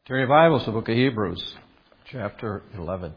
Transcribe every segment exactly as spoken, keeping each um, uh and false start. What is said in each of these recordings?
Turn your Bibles to the book of Hebrews, chapter eleven.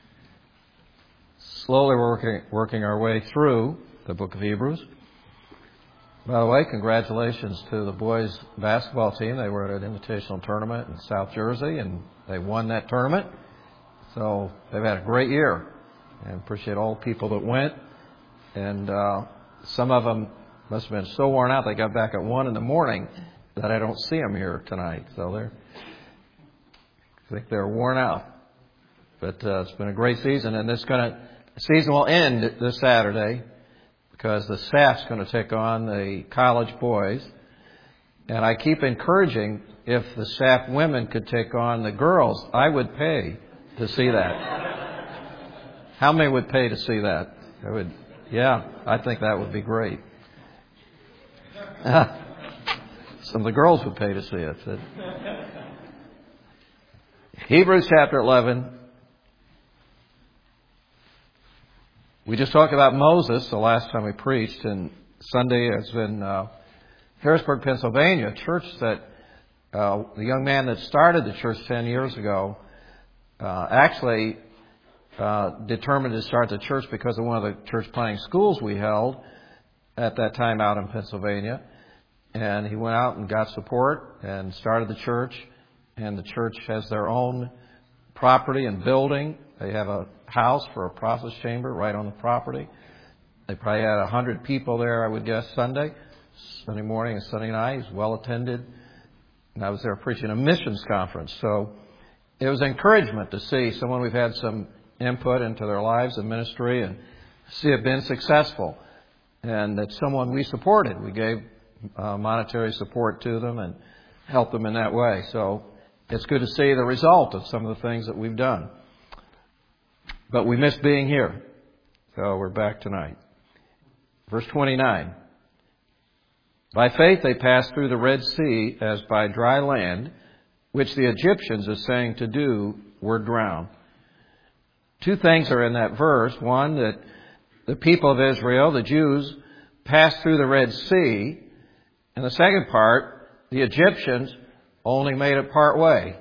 Slowly we're working, working our way through the book of Hebrews. By the way, congratulations to the boys basketball team. They were at an invitational tournament in South Jersey, and they won that tournament. So they've had a great year, and appreciate all the people that went. And uh, some of them must have been so worn out they got back at one in the morning that I don't see them here tonight. So they're I think they're worn out. But uh, it's been a great season, and this gonna the season will end this Saturday because the staff's going to take on the college boys. And I keep encouraging, if the staff women could take on the girls, I would pay to see that. How many would pay to see that? I would. Yeah, I think that would be great. Some of the girls would pay to see it. Hebrews chapter eleven. We just talked about Moses the last time we preached, and Sunday has been uh, Harrisburg, Pennsylvania, a church that uh, the young man that started the church ten years ago uh, actually uh, determined to start the church because of one of the church planting schools we held at that time out in Pennsylvania. And he went out and got support and started the church. And the church has their own property and building. They have a house for a process chamber right on the property. They probably had a hundred people there, I would guess, Sunday. Sunday morning and Sunday night. It was well attended. And I was there preaching a missions conference. So it was encouragement to see someone we've had some input into their lives and ministry and see it been successful. And that someone we supported. We gave uh, monetary support to them and helped them in that way. So it's good to see the result of some of the things that we've done. But we missed being here. So we're back tonight. Verse twenty-nine. By faith they passed through the Red Sea as by dry land, which the Egyptians, as saying to do, were drowned. Two things are in that verse. One, that the people of Israel, the Jews, passed through the Red Sea. And the second part, the Egyptians only made it part way.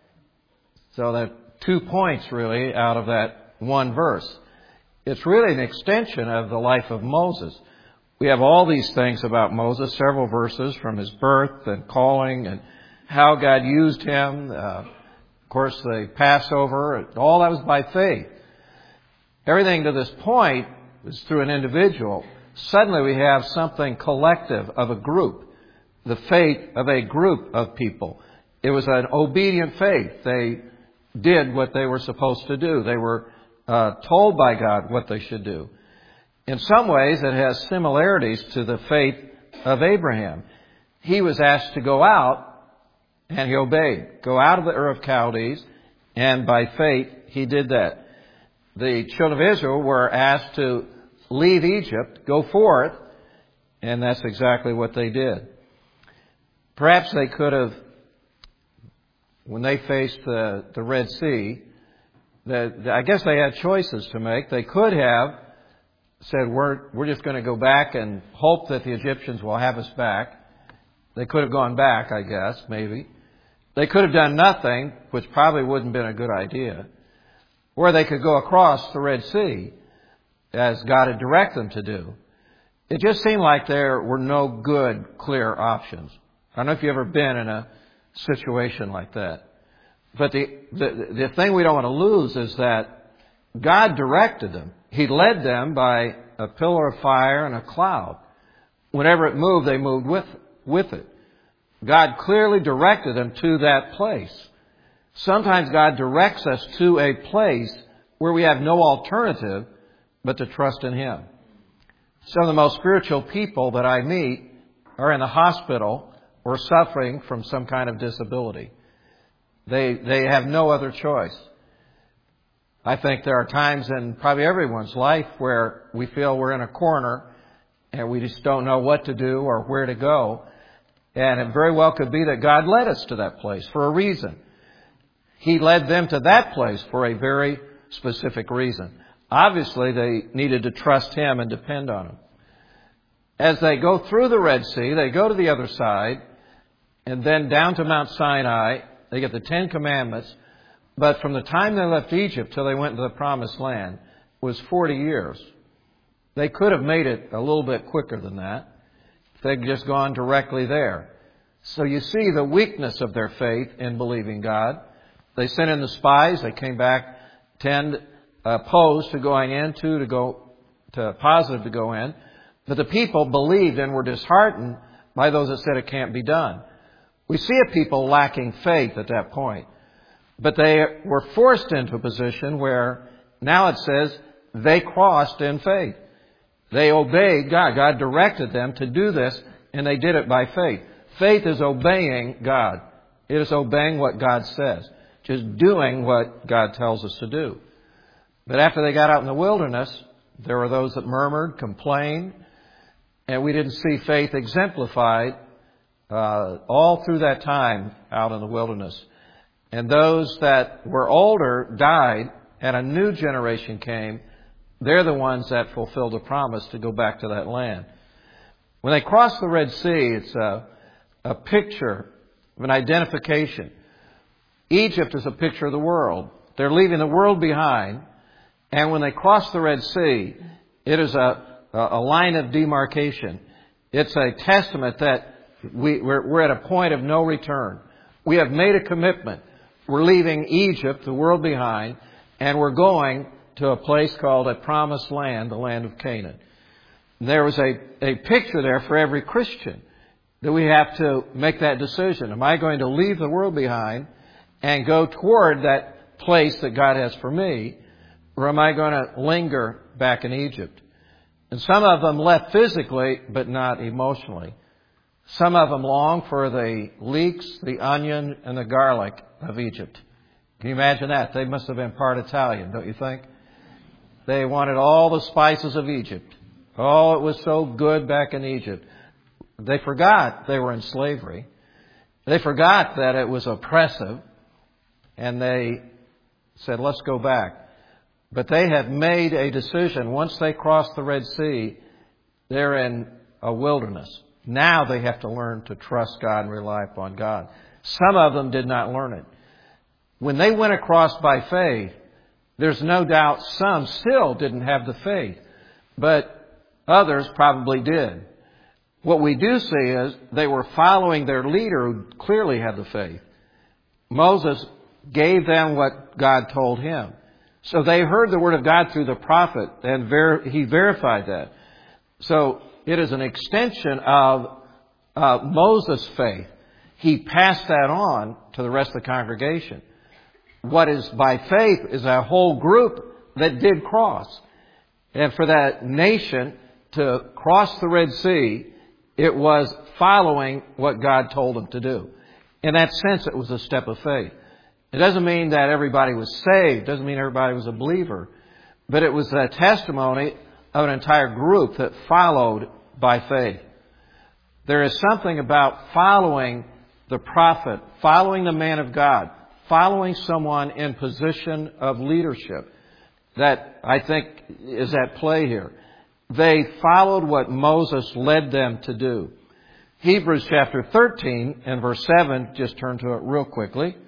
So that two points really out of that one verse. It's really an extension of the life of Moses. We have all these things about Moses, several verses from his birth and calling and how God used him. Uh, of course, the Passover, all that was by faith. Everything to this point is through an individual. Suddenly we have something collective of a group. The faith of a group of people. It was an obedient faith. They did what they were supposed to do. They were uh, told by God what they should do. In some ways, it has similarities to the faith of Abraham. He was asked to go out, and he obeyed. Go out of the Ur of Chaldees, and by faith, he did that. The children of Israel were asked to leave Egypt, go forth, and that's exactly what they did. Perhaps they could have, when they faced the, the Red Sea, the, I guess they had choices to make. They could have said, we're, we're just going to go back and hope that the Egyptians will have us back. They could have gone back, I guess, maybe. They could have done nothing, which probably wouldn't have been a good idea. Or they could go across the Red Sea, as God had directed them to do. It just seemed like there were no good, clear options. I don't know if you've ever been in a situation like that. But the, the, the thing we don't want to lose is that God directed them. He led them by a pillar of fire and a cloud. Whenever it moved, they moved with, with it. God clearly directed them to that place. Sometimes God directs us to a place where we have no alternative but to trust in Him. Some of the most spiritual people that I meet are in the hospital or suffering from some kind of disability. They they have no other choice. I think there are times in probably everyone's life where we feel we're in a corner and we just don't know what to do or where to go. And it very well could be that God led us to that place for a reason. He led them to that place for a very specific reason. Obviously, they needed to trust Him and depend on Him. As they go through the Red Sea, they go to the other side, and then down to Mount Sinai, They get the Ten Commandments. But from the time they left Egypt till they went into the Promised Land was forty years. They could have made it a little bit quicker than that if they'd just gone directly there. So you see the weakness of their faith in believing God. They sent in the spies. They came back ten opposed to going in, two to go to positive to go in. But the people believed and were disheartened by those that said it can't be done. We see a people lacking faith at that point. But they were forced into a position where now it says they crossed in faith. They obeyed God. God directed them to do this, and they did it by faith. Faith is obeying God. It is obeying what God says. Just doing what God tells us to do. But after they got out in the wilderness, there were those that murmured, complained, and we didn't see faith exemplified uh, all through that time out in the wilderness. And those that were older died, and a new generation came. They're the ones that fulfilled the promise to go back to that land. When they crossed the Red Sea, it's a, a picture of an identification. Egypt is a picture of the world. They're leaving the world behind. And when they cross the Red Sea, it is a, a line of demarcation. It's a testament that we, we're, we're at a point of no return. We have made a commitment. We're leaving Egypt, the world behind, and we're going to a place called a promised land, the land of Canaan. There was a, a picture there for every Christian that we have to make that decision. Am I going to leave the world behind and go toward that place that God has for me, or am I going to linger back in Egypt? And some of them left physically, but not emotionally. Some of them long for the leeks, the onion, and the garlic of Egypt. Can you imagine that? They must have been part Italian, don't you think? They wanted all the spices of Egypt. Oh, it was so good back in Egypt. They forgot they were in slavery. They forgot that it was oppressive. And they said, let's go back. But they had made a decision. Once they crossed the Red Sea, they're in a wilderness. Now they have to learn to trust God and rely upon God. Some of them did not learn it. When they went across by faith, there's no doubt some still didn't have the faith, but others probably did. What we do see is they were following their leader who clearly had the faith. Moses gave them what God told him. So they heard the word of God through the prophet, and ver- he verified that. So it is an extension of uh, Moses' faith. He passed that on to the rest of the congregation. What is by faith is a whole group that did cross. And for that nation to cross the Red Sea, it was following what God told them to do. In that sense, it was a step of faith. It doesn't mean that everybody was saved. It doesn't mean everybody was a believer. But it was a testimony of an entire group that followed by faith. There is something about following the prophet, following the man of God, following someone in position of leadership that I think is at play here. They followed what Moses led them to do. Hebrews chapter thirteen and verse seven, just turn to it real quickly.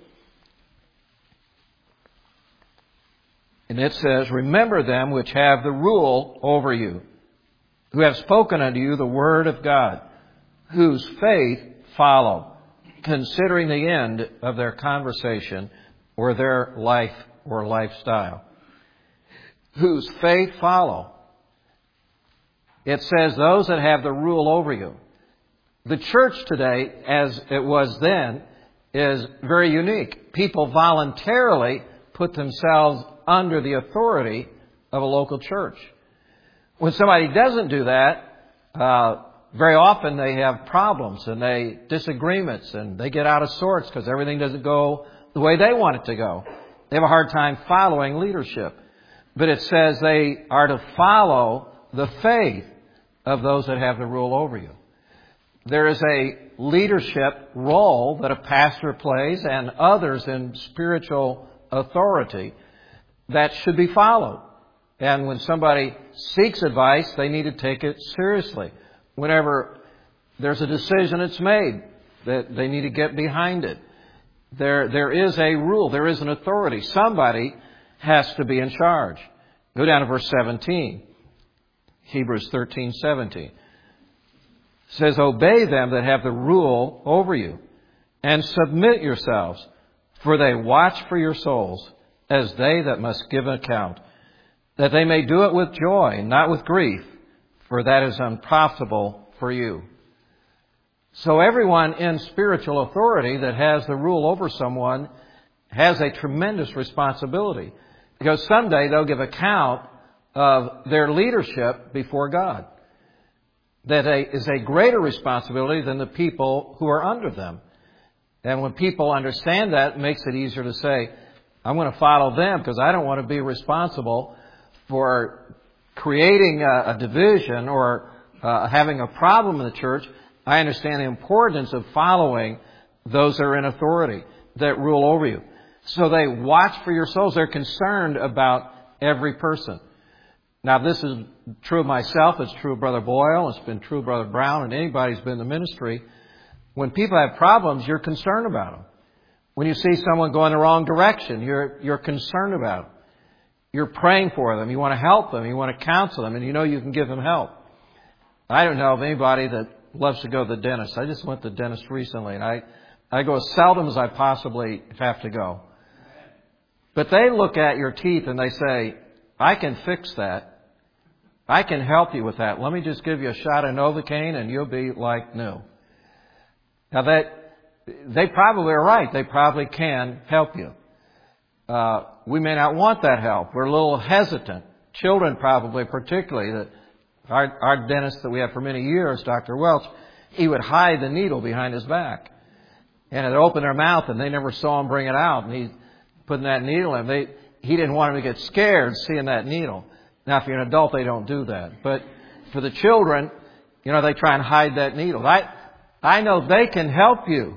And it says, remember them which have the rule over you, who have spoken unto you the word of God, whose faith follow, considering the end of their conversation or their life or lifestyle. Whose faith follow. It says those that have the rule over you. The church today, as it was then, is very unique. People voluntarily put themselves under the authority of a local church. When somebody doesn't do that, uh, very often they have problems and they disagreements and they get out of sorts because everything doesn't go the way they want it to go. They have a hard time following leadership. But it says they are to follow the faith of those that have the rule over you. There is a leadership role that a pastor plays and others in spiritual authority that should be followed. And when somebody seeks advice, they need to take it seriously. Whenever there's a decision that's made, that they need to get behind it. There, there is a rule. There is an authority. Somebody has to be in charge. Go down to verse seventeen. Hebrews thirteen seventeen. It says, obey them that have the rule over you, and submit yourselves, for they watch for your souls, as they that must give an account, that they may do it with joy, not with grief, for that is unprofitable for you. So everyone in spiritual authority that has the rule over someone has a tremendous responsibility, because someday they'll give account of their leadership before God. That is a greater responsibility than the people who are under them. And when people understand that, it makes it easier to say, I'm going to follow them because I don't want to be responsible for creating a, a division or uh, having a problem in the church. I understand the importance of following those that are in authority, that rule over you. So they watch for your souls. They're concerned about every person. Now, this is true of myself. It's true of Brother Boyle. It's been true of Brother Brown and anybody who's been in the ministry. When people have problems, you're concerned about them. When you see someone going the wrong direction, you're, you're concerned about them. You're praying for them. You want to help them. You want to counsel them. And you know you can give them help. I don't know of anybody that loves to go to the dentist. I just went to the dentist recently, and I, I go as seldom as I possibly have to go. But they look at your teeth and they say, I can fix that. I can help you with that. Let me just give you a shot of Novocaine and you'll be like new. Now that, they probably are right. They probably can help you. Uh, we may not want that help. We're a little hesitant. Children probably particularly. That our, our dentist that we had for many years, Doctor Welch, he would hide the needle behind his back. And it'd open their mouth and they never saw him bring it out. And he's putting that needle in. They, he didn't want them to get scared seeing that needle. Now, if you're an adult, they don't do that. But for the children, you know, they try and hide that needle. I, I know they can help you.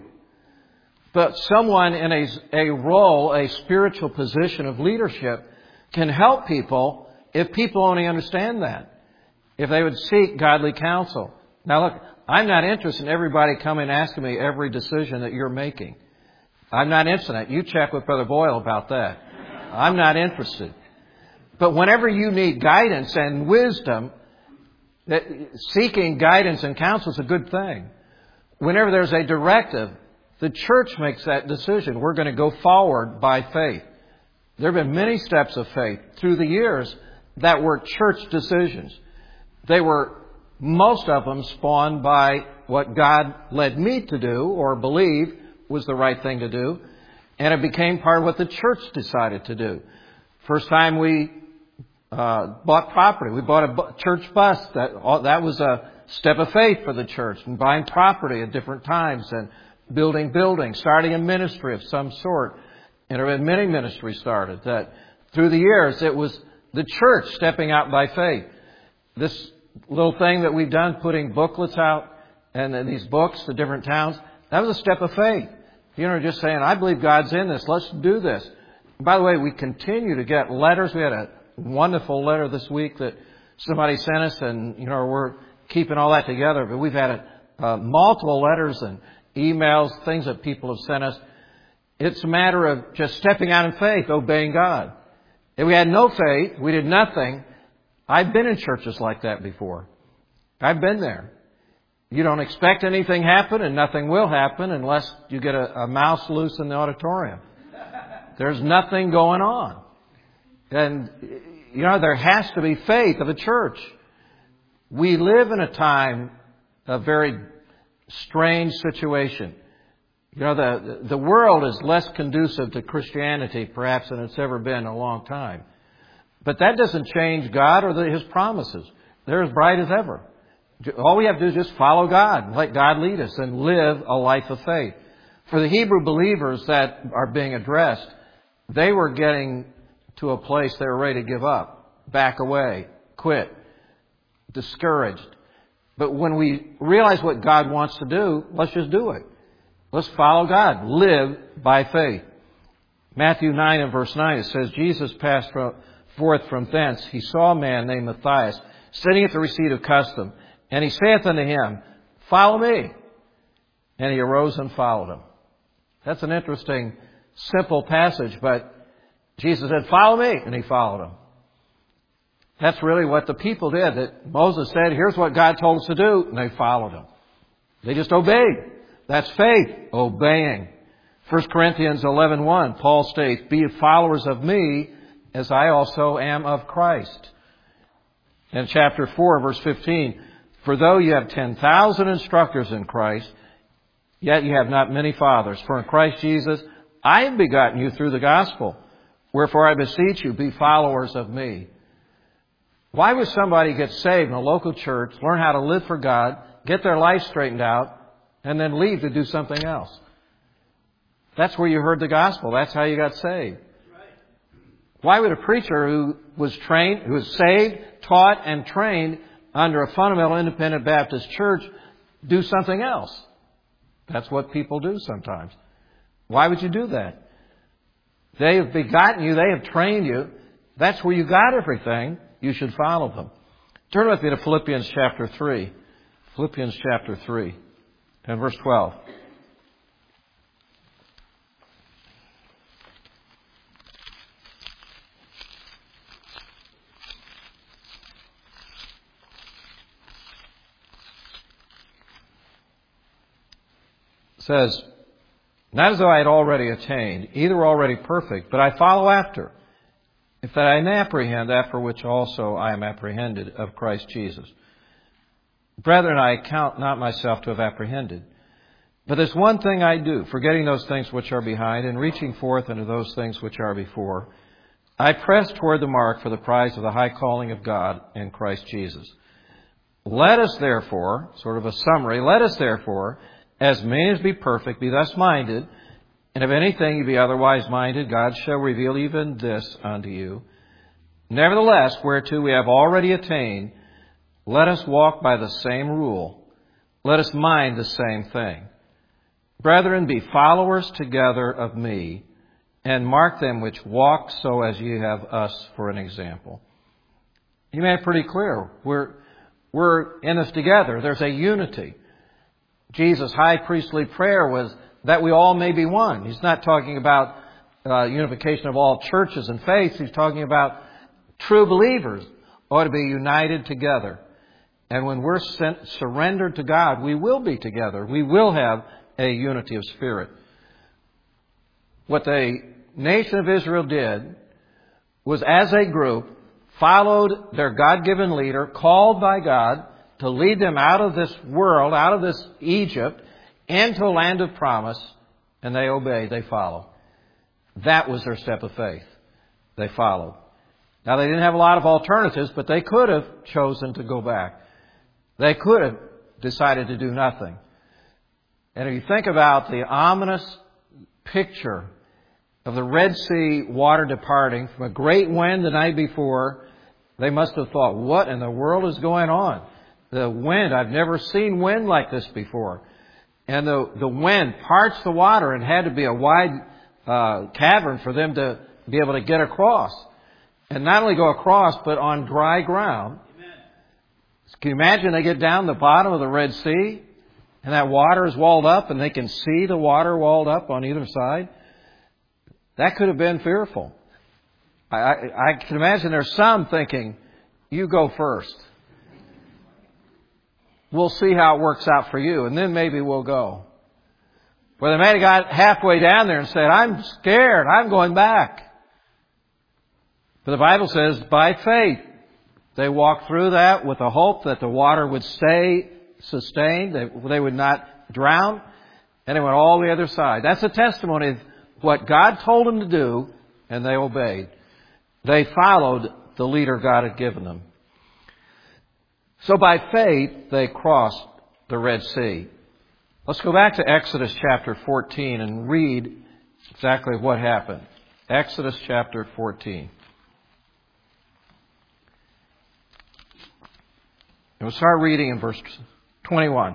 But someone in a, a role, a spiritual position of leadership can help people if people only understand that. If they would seek godly counsel. Now, look, I'm not interested in everybody coming and asking me every decision that you're making. I'm not interested in that. You check with Brother Boyle about that. I'm not interested. But whenever you need guidance and wisdom, that seeking guidance and counsel is a good thing. Whenever there's a directive, the church makes that decision. We're going to go forward by faith. There have been many steps of faith through the years that were church decisions. They were, most of them spawned by what God led me to do or believe was the right thing to do. And it became part of what the church decided to do. First time we uh, bought property, we bought a bu- church bus. That, that was a step of faith for the church. And buying property at different times and building buildings, starting a ministry of some sort. And there have been many ministries started that through the years it was the church stepping out by faith. This little thing that we've done, putting booklets out and then these books to different towns, that was a step of faith. You know, just saying, I believe God's in this. Let's do this. And by the way, we continue to get letters. We had a wonderful letter this week that somebody sent us, and, you know, we're keeping all that together. But we've had a, uh, multiple letters and emails, things that people have sent us. It's a matter of just stepping out in faith, obeying God. If we had no faith, we did nothing. I've been in churches like that before. I've been there. You don't expect anything happen, and nothing will happen unless you get a, a mouse loose in the auditorium. There's nothing going on. And, you know, there has to be faith of a church. We live in a time, a very strange situation. You know, the, the world is less conducive to Christianity, perhaps, than it's ever been in a long time. But that doesn't change God or the, His promises. They're as bright as ever. All we have to do is just follow God and let God lead us and live a life of faith. For the Hebrew believers that are being addressed, they were getting to a place they were ready to give up, back away, quit, discouraged. But when we realize what God wants to do, let's just do it. Let's follow God. Live by faith. Matthew nine and verse nine, it says, Jesus passed forth from thence. He saw a man named Matthias sitting at the receipt of custom. And he saith unto him, Follow me. And he arose and followed him. That's an interesting, simple passage, but Jesus said, follow me, and he followed him. That's really what the people did. That Moses said, here's what God told us to do, and they followed him. They just obeyed. That's faith, obeying. First Corinthians eleven one, Paul states, be followers of me as I also am of Christ. In chapter four, verse fifteen, for though you have ten thousand instructors in Christ, yet you have not many fathers. For in Christ Jesus, I have begotten you through the gospel. Wherefore I beseech you, be followers of me. Why would somebody get saved in a local church, learn how to live for God, get their life straightened out, and then leave to do something else? That's where you heard the gospel. That's how you got saved. Why would a preacher who was trained, who was saved, taught, and trained under a fundamental independent Baptist church do something else? That's what people do sometimes. Why would you do that? They have begotten you. They have trained you. That's where you got everything. You should follow them. Turn with me to Philippians chapter three. Philippians chapter three and verse twelve. It says, not as though I had already attained, either already perfect, but I follow after, if that I may apprehend after which also I am apprehended of Christ Jesus. Brethren, I count not myself to have apprehended. But there's one thing I do, forgetting those things which are behind and reaching forth into those things which are before, I press toward the mark for the prize of the high calling of God in Christ Jesus. Let us therefore, sort of a summary, let us therefore, as many as be perfect, be thus minded, and if anything you be otherwise minded, God shall reveal even this unto you. Nevertheless, whereto we have already attained, let us walk by the same rule. Let us mind the same thing. Brethren, be followers together of me, and mark them which walk so as ye have us for an example. You made it pretty clear. We're, we're in this together. There's a unity. Jesus' high priestly prayer was that we all may be one. He's not talking about uh, unification of all churches and faiths. He's talking about true believers ought to be united together. And when we're sent, surrendered to God, we will be together. We will have a unity of spirit. What the nation of Israel did was, as a group, followed their God-given leader, called by God, to lead them out of this world, out of this Egypt, into a land of promise, and they obeyed, they followed. That was their step of faith. They followed. Now, they didn't have a lot of alternatives, but they could have chosen to go back. They could have decided to do nothing. And if you think about the ominous picture of the Red Sea water departing from a great wind the night before, they must have thought, what in the world is going on? The wind, I've never seen wind like this before. And the, the wind parts the water and had to be a wide uh, cavern for them to be able to get across. And not only go across, but on dry ground. Amen. Can you imagine they get down the bottom of the Red Sea and that water is walled up and they can see the water walled up on either side? That could have been fearful. I, I, I can imagine there's some thinking, you go first. We'll see how it works out for you, and then maybe we'll go. Well, they may have got halfway down there and said, I'm scared, I'm going back. But the Bible says, by faith, they walked through that with the hope that the water would stay sustained, they, they would not drown, and they went all the other side. That's a testimony of what God told them to do, and they obeyed. They followed the leader God had given them. So by faith, they crossed the Red Sea. Let's go back to Exodus chapter fourteen and read exactly what happened. Exodus chapter fourteen. And we'll start reading in verse twenty-one.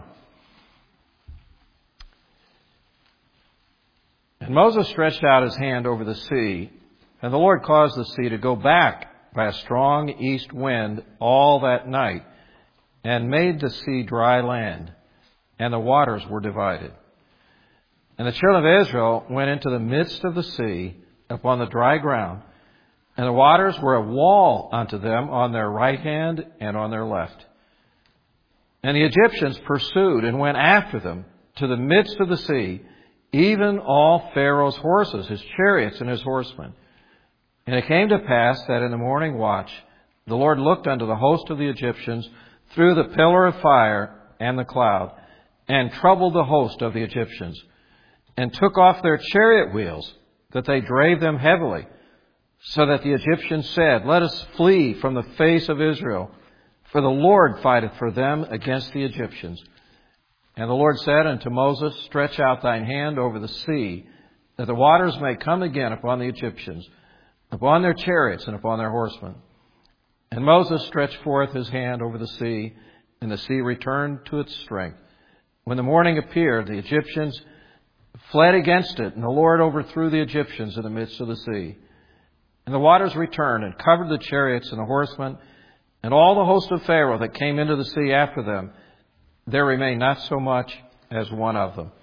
And Moses stretched out his hand over the sea, and the Lord caused the sea to go back by a strong east wind all that night, and made the sea dry land, and the waters were divided. And the children of Israel went into the midst of the sea upon the dry ground, and the waters were a wall unto them on their right hand and on their left. And the Egyptians pursued and went after them to the midst of the sea, even all Pharaoh's horses, his chariots, and his horsemen. And it came to pass that in the morning watch the Lord looked unto the host of the Egyptians through the pillar of fire and the cloud, and troubled the host of the Egyptians, and took off their chariot wheels, that they drave them heavily, so that the Egyptians said, Let us flee from the face of Israel, for the Lord fighteth for them against the Egyptians. And the Lord said unto Moses, Stretch out thine hand over the sea, that the waters may come again upon the Egyptians, upon their chariots and upon their horsemen. And Moses stretched forth his hand over the sea, and the sea returned to its strength. When the morning appeared, the Egyptians fled against it, and the Lord overthrew the Egyptians in the midst of the sea. And the waters returned and covered the chariots and the horsemen, and all the host of Pharaoh that came into the sea after them. There remained not so much as one of them.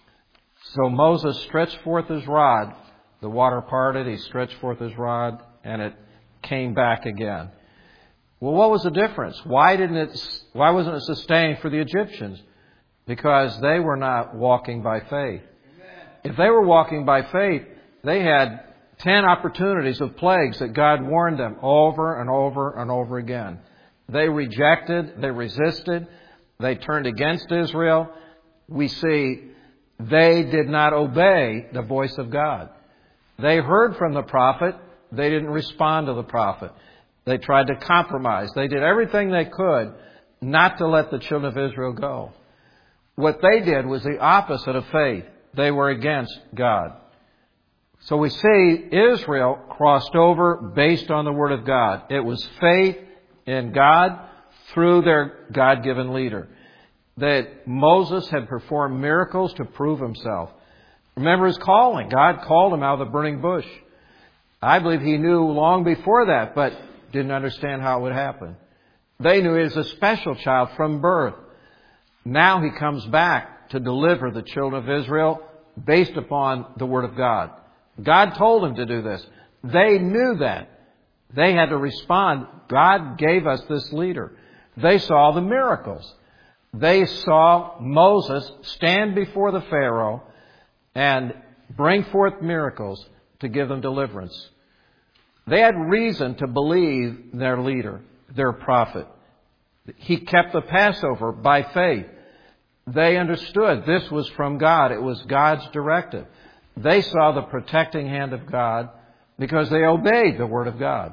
So Moses stretched forth his rod. The water parted. He stretched forth his rod, and it came back again. Well, what was the difference? Why didn't it? Why wasn't it sustained for the Egyptians? Because they were not walking by faith. Amen. If they were walking by faith, they had ten opportunities of plagues that God warned them over and over and over again. They rejected, they resisted, they turned against Israel. We see they did not obey the voice of God. They heard from the prophet. They didn't respond to the prophet. They tried to compromise. They did everything they could not to let the children of Israel go. What they did was the opposite of faith. They were against God. So we see Israel crossed over based on the Word of God. It was faith in God through their God-given leader. That Moses had performed miracles to prove himself. Remember his calling. God called him out of the burning bush. I believe he knew long before that, but didn't understand how it would happen. They knew he was a special child from birth. Now he comes back to deliver the children of Israel based upon the Word of God. God told him to do this. They knew that. They had to respond. God gave us this leader. They saw the miracles. They saw Moses stand before the Pharaoh and bring forth miracles to give them deliverance. They had reason to believe their leader, their prophet. He kept the Passover by faith. They understood this was from God. It was God's directive. They saw the protecting hand of God because they obeyed the Word of God.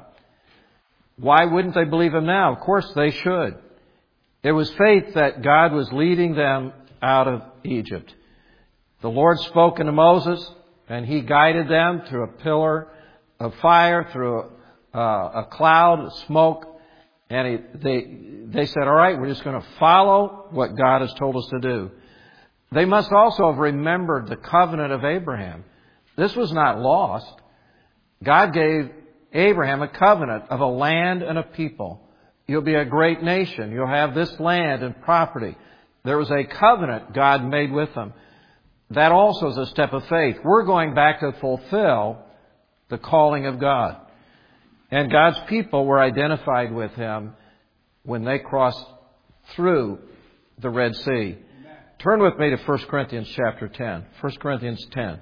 Why wouldn't they believe Him now? Of course they should. It was faith that God was leading them out of Egypt. The Lord spoke unto Moses, and He guided them through a pillar of fire, through a, uh, a cloud of smoke. And he, they, they said, all right, we're just going to follow what God has told us to do. They must also have remembered the covenant of Abraham. This was not lost. God gave Abraham a covenant of a land and a people. You'll be a great nation. You'll have this land and property. There was a covenant God made with them. That also is a step of faith. We're going back to fulfill the calling of God. And God's people were identified with Him when they crossed through the Red Sea. Turn with me to First Corinthians chapter ten. First Corinthians ten.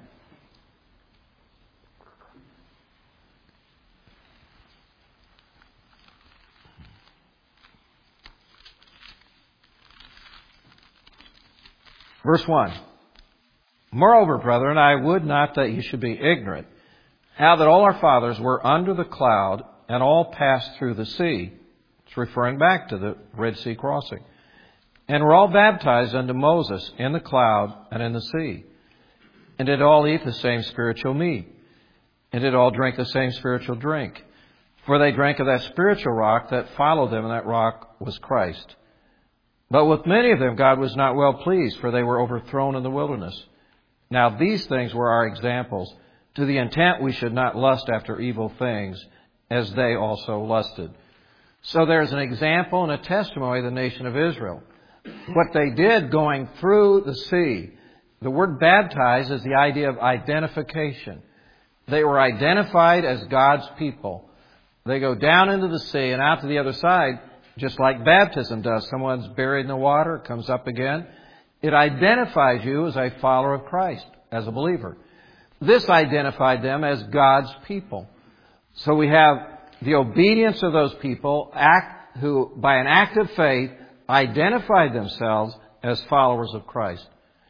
Verse one. Moreover, brethren, I would not that you should be ignorant, how that all our fathers were under the cloud and all passed through the sea. It's referring back to the Red Sea crossing. And were all baptized unto Moses in the cloud and in the sea. And did all eat the same spiritual meat. And did all drink the same spiritual drink. For they drank of that spiritual rock that followed them, and that rock was Christ. But with many of them God was not well pleased, for they were overthrown in the wilderness. Now these things were our examples, to the intent we should not lust after evil things, as they also lusted. So there's an example and a testimony of the nation of Israel. What they did going through the sea, The word baptize is the idea of identification. They were identified as God's people. They go down into the sea and out to the other side, just like baptism does. Someone's buried in the water, comes up again. It identifies you as a follower of Christ, as a believer. This identified them as God's people. So we have the obedience of those people act, who, by an act of faith, identified themselves as followers of Christ.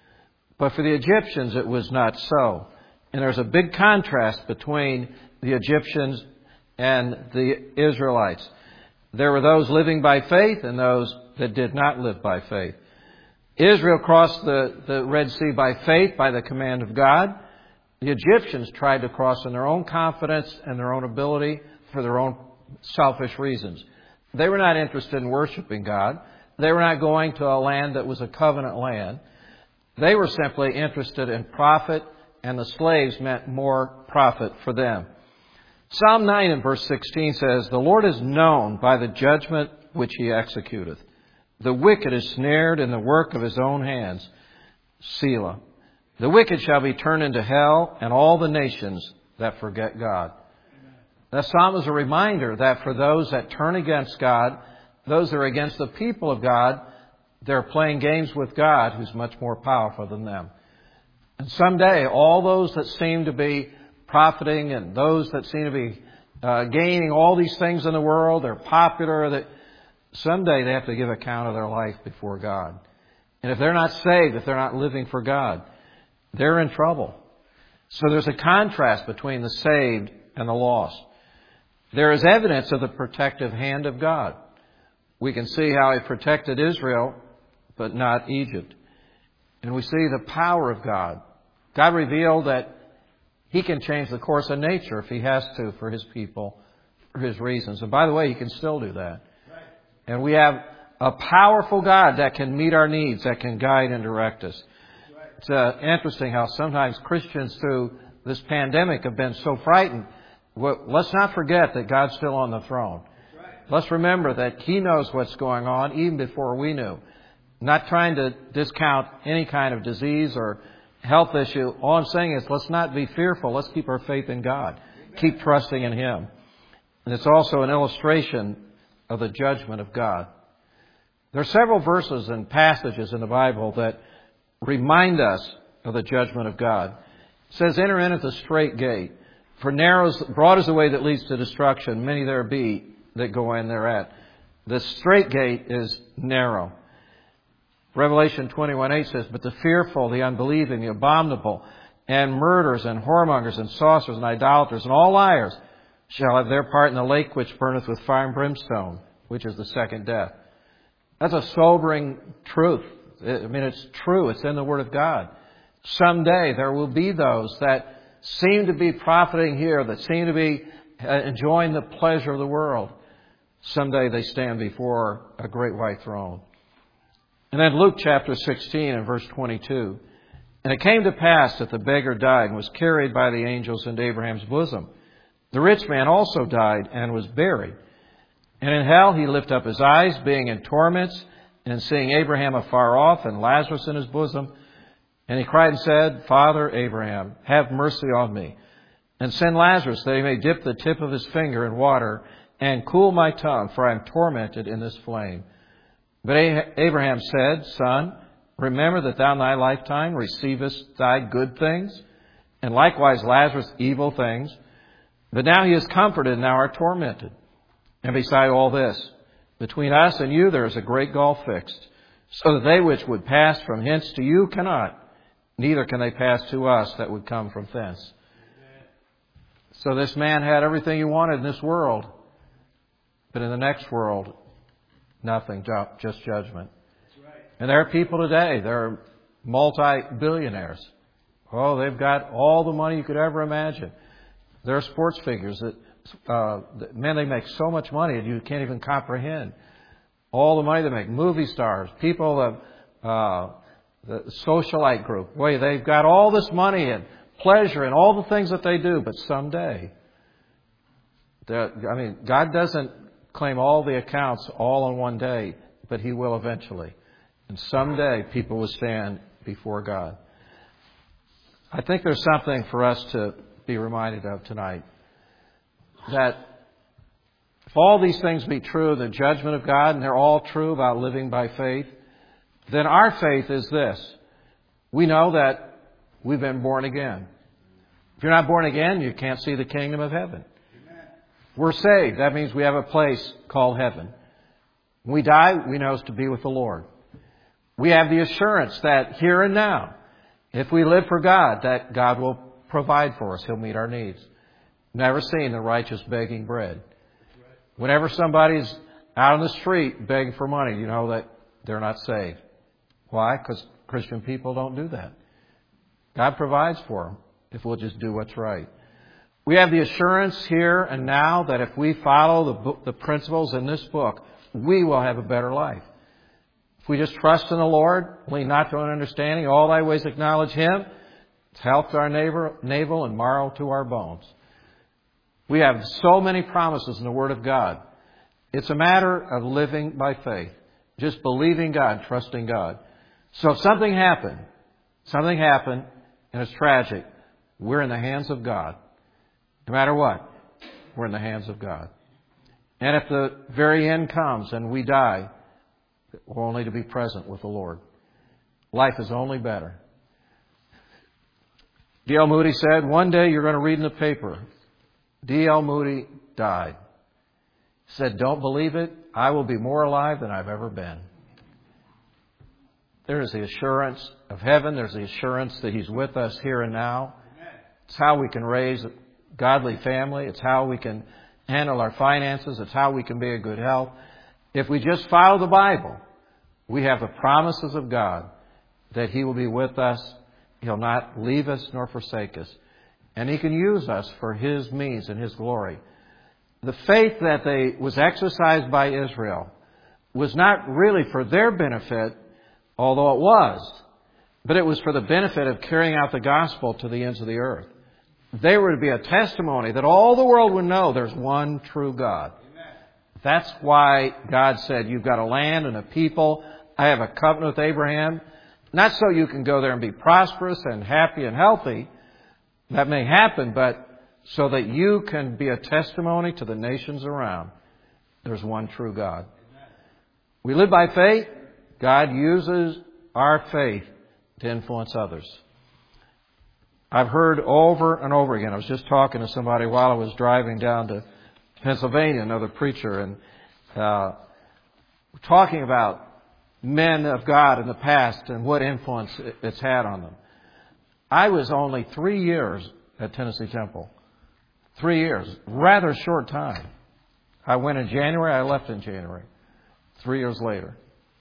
But for the Egyptians, it was not so. And there's a big contrast between the Egyptians and the Israelites. There were those living by faith and those that did not live by faith. Israel crossed the, the Red Sea by faith, by the command of God. The Egyptians tried to cross in their own confidence and their own ability for their own selfish reasons. They were not interested in worshiping God. They were not going to a land that was a covenant land. They were simply interested in profit, and the slaves meant more profit for them. Psalm nine and verse sixteen says, "The Lord is known by the judgment which He executeth. The wicked is snared in the work of his own hands. Selah. The wicked shall be turned into hell, and all the nations that forget God." That psalm is a reminder that for those that turn against God, those that are against the people of God, they're playing games with God, who's much more powerful than them. And someday, all those that seem to be profiting and those that seem to be uh, gaining all these things in the world, they're popular, that someday they have to give account of their life before God. And if they're not saved, if they're not living for God, they're in trouble. So there's a contrast between the saved and the lost. There is evidence of the protective hand of God. We can see how He protected Israel, but not Egypt. And we see the power of God. God revealed that He can change the course of nature if He has to for His people, for His reasons. And by the way, He can still do that. And we have a powerful God that can meet our needs, that can guide and direct us. It's uh, interesting how sometimes Christians through this pandemic have been so frightened. Well, let's not forget that God's still on the throne. Let's remember that He knows what's going on even before we knew. Not trying to discount any kind of disease or health issue. All I'm saying is let's not be fearful. Let's keep our faith in God. Keep trusting in Him. And it's also an illustration of the judgment of God. There are several verses and passages in the Bible that remind us of the judgment of God. It says, "Enter in at the straight gate. For narrow, broad is the way that leads to destruction. Many there be that go in thereat." The straight gate is narrow. Revelation twenty-one eight says, "But the fearful, the unbelieving, the abominable, and murderers, and whoremongers, and sorcerers, and idolaters, and all liars shall have their part in the lake which burneth with fire and brimstone," which is the second death. That's a sobering truth. I mean, it's true. It's in the Word of God. Someday there will be those that seem to be profiting here, that seem to be enjoying the pleasure of the world. Someday they stand before a great white throne. And then Luke chapter sixteen and verse twenty-two. "And it came to pass that the beggar died and was carried by the angels into Abraham's bosom. The rich man also died and was buried. And in hell he lifted up his eyes, being in torments, and seeing Abraham afar off and Lazarus in his bosom. And he cried and said, Father Abraham, have mercy on me, and send Lazarus that he may dip the tip of his finger in water and cool my tongue, for I am tormented in this flame. But Abraham said, Son, remember that thou in thy lifetime receivest thy good things, and likewise Lazarus evil things. But now he is comforted, and thou art tormented. And beside all this, between us and you there is a great gulf fixed, so that they which would pass from hence to you cannot, neither can they pass to us that would come from thence. Amen. So this man had everything he wanted in this world, but in the next world, nothing, just judgment. That's right. And there are people today, they're multi-billionaires. Oh, they've got all the money you could ever imagine. There are sports figures that, uh, that, man, they make so much money that you can't even comprehend. All the money they make. Movie stars, people of uh, the socialite group. Boy, they've got all this money and pleasure and all the things that they do. But someday, I mean, God doesn't claim all the accounts all in one day, but He will eventually. And someday people will stand before God. I think there's something for us to be reminded of tonight. That if all these things be true, the judgment of God, and they're all true about living by faith, then our faith is this. We know that we've been born again. If you're not born again, you can't see the kingdom of heaven. Amen. We're saved. That means we have a place called heaven. When we die, we know it's to be with the Lord. We have the assurance that here and now, if we live for God, that God will provide for us. He'll meet our needs. Never seen the righteous begging bread. Whenever somebody's out on the street begging for money, you know that they're not saved. Why? Because Christian people don't do that. God provides for them if we'll just do what's right. We have the assurance here and now that if we follow the, book, the principles in this book, we will have a better life. If we just trust in the Lord, lean not to our understanding, all thy ways acknowledge Him, it's health to our neighbor, navel and marrow to our bones. We have so many promises in the Word of God. It's a matter of living by faith. Just believing God, trusting God. So if something happened, something happened, and it's tragic, we're in the hands of God. No matter what, we're in the hands of God. And if the very end comes and we die, we're only to be present with the Lord. Life is only better. D L Moody said, one day you're going to read in the paper, D L Moody died. He said, don't believe it. I will be more alive than I've ever been. There is the assurance of heaven. There's the assurance that He's with us here and now. It's how we can raise a godly family. It's how we can handle our finances. It's how we can be in good health. If we just follow the Bible, we have the promises of God that He will be with us. He'll not leave us nor forsake us. And He can use us for His means and His glory. The faith that they was exercised by Israel was not really for their benefit, although it was, but it was for the benefit of carrying out the gospel to the ends of the earth. They were to be a testimony that all the world would know there's one true God. Amen. That's why God said, you've got a land and a people. I have a covenant with Abraham. Not so you can go there and be prosperous and happy and healthy. That may happen, but so that you can be a testimony to the nations around. There's one true God. Amen. We live by faith. God uses our faith to influence others. I've heard over and over again. I was just talking to somebody while I was driving down to Pennsylvania, another preacher, and uh, talking about men of God in the past and what influence it's had on them. I was only three years at Tennessee Temple. Three years. Rather short time. I went in January. I left in January. Three years later.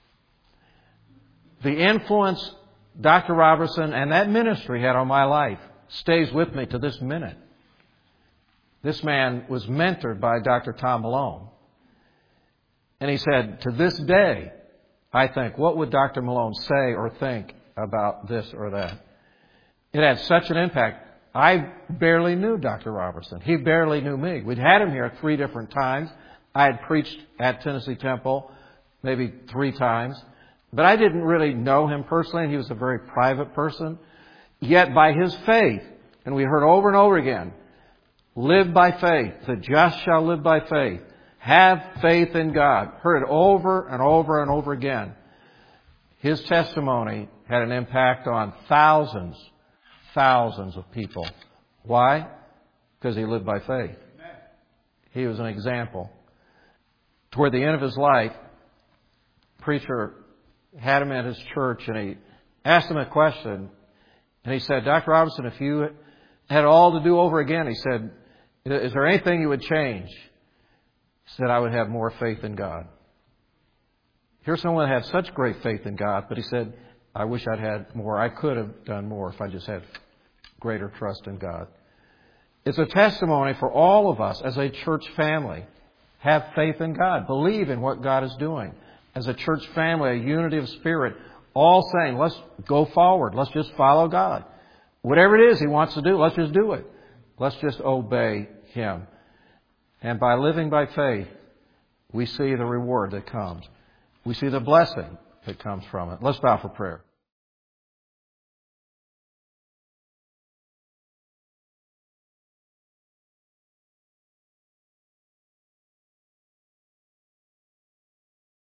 The influence Doctor Robertson and that ministry had on my life stays with me to this minute. This man was mentored by Doctor Tom Malone. And he said, to this day, I think, what would Doctor Malone say or think about this or that? It had such an impact. I barely knew Doctor Robertson. He barely knew me. We'd had him here three different times. I had preached at Tennessee Temple maybe three times. But I didn't really know him personally, and he was a very private person. Yet by his faith, and we heard over and over again, live by faith. The just shall live by faith. Have faith in God. Heard it over and over and over again. His testimony had an impact on thousands, thousands of people. Why? Because he lived by faith. He was an example. Toward the end of his life, preacher had him at his church, and he asked him a question. And he said, Doctor Robertson, if you had it all to do over again, he said, is there anything you would change? He said, I would have more faith in God. Here's someone that had such great faith in God, but he said, I wish I'd had more. I could have done more if I just had greater trust in God. It's a testimony for all of us as a church family. Have faith in God. Believe in what God is doing. As a church family, a unity of spirit, all saying, let's go forward. Let's just follow God. Whatever it is He wants to do, let's just do it. Let's just obey Him. And by living by faith, we see the reward that comes. We see the blessing that comes from it. Let's bow for prayer.